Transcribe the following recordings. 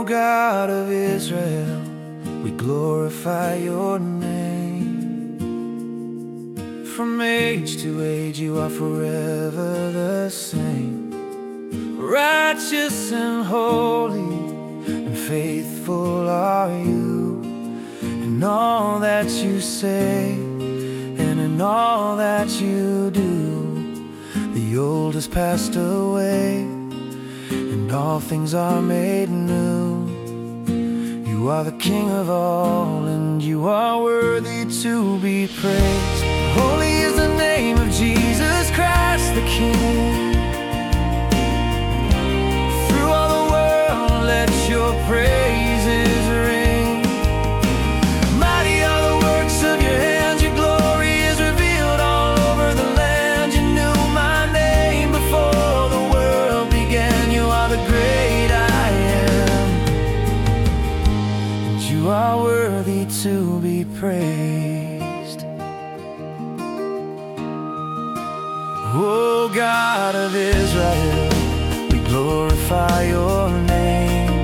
God of Israel, we glorify your name. From age to age you are forever the same. Righteous and holy and faithful are you, in all that you say and in all that you do. The old has passed away and all things are made new. You are the King of all, and you are worthy to be praised. Holy is the name of Jesus Christ the King. Through all the world let your praises ring. Mighty are the works of your hands, your glory is revealed all over the land. You knew my name before the world began. You are the great I am, and you are worthy to be praised. Oh God of Israel, we glorify your name.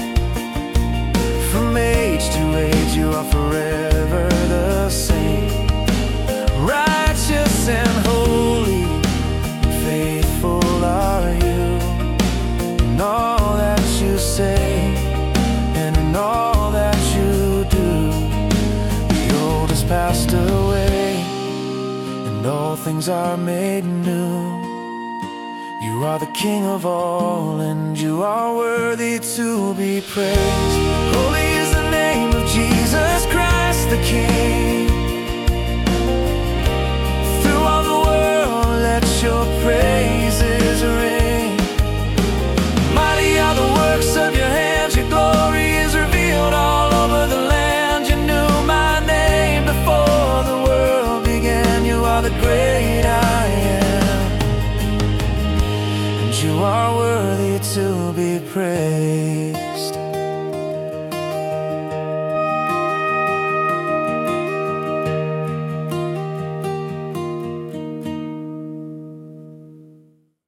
From age to age you are forever the same. Righteous and holy and faithful are you, in all that you say and in all that you do. The old has passed away and all things are made new. You are the King of all, and you are worthy to be praised. Holy is the name of Jesus Christ the King. Through all the world let your praises ring. Mighty are the works of your hands, your glory is revealed all over the land. You knew my name before the world began. You are the great I am, you are worthy to be praised.